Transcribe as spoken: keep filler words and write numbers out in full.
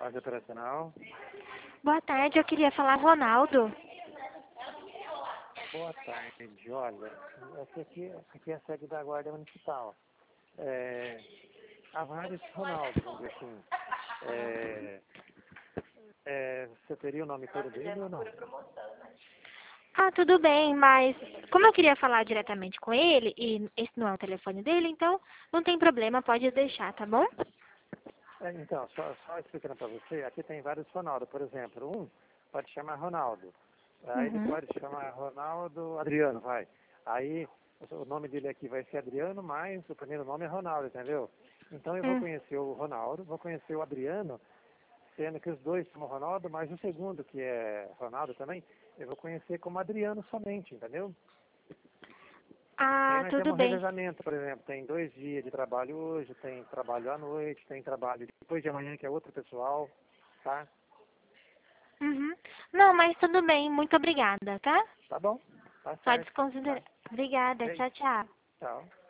Fase operacional. Boa tarde, eu queria falar Ronaldo. Boa tarde, olha, essa aqui, essa aqui é a sede da Guarda Municipal. É, há vários Ronaldo, vamos dizer assim. É, é, você teria o nome todo dele ou não? Ah, tudo bem, mas como eu queria falar diretamente com ele, e esse não é o telefone dele, então não tem problema, pode deixar, tá bom? É, então, só, só explicando para você, aqui tem vários Ronaldo. Por exemplo, um pode chamar Ronaldo. Aí ele Uhum. pode chamar Ronaldo Adriano, vai. Aí o nome dele aqui vai ser Adriano, mas o primeiro nome é Ronaldo, entendeu? Então eu vou Hum. conhecer o Ronaldo, vou conhecer o Adriano, sendo que os dois chamam Ronaldo, mas o segundo, que é Ronaldo também, eu vou conhecer como Adriano somente, entendeu? E aí Ah, nós tudo temos bem. revezamento, por exemplo, tem dois dias de trabalho hoje, tem trabalho à noite, tem trabalho depois de amanhã, que é outro pessoal, tá? Uhum. Não, mas tudo bem, muito obrigada, tá? Tá bom? Tá Pode certo. Tá. considerar. Obrigada, É tchau, isso. tchau. Tchau.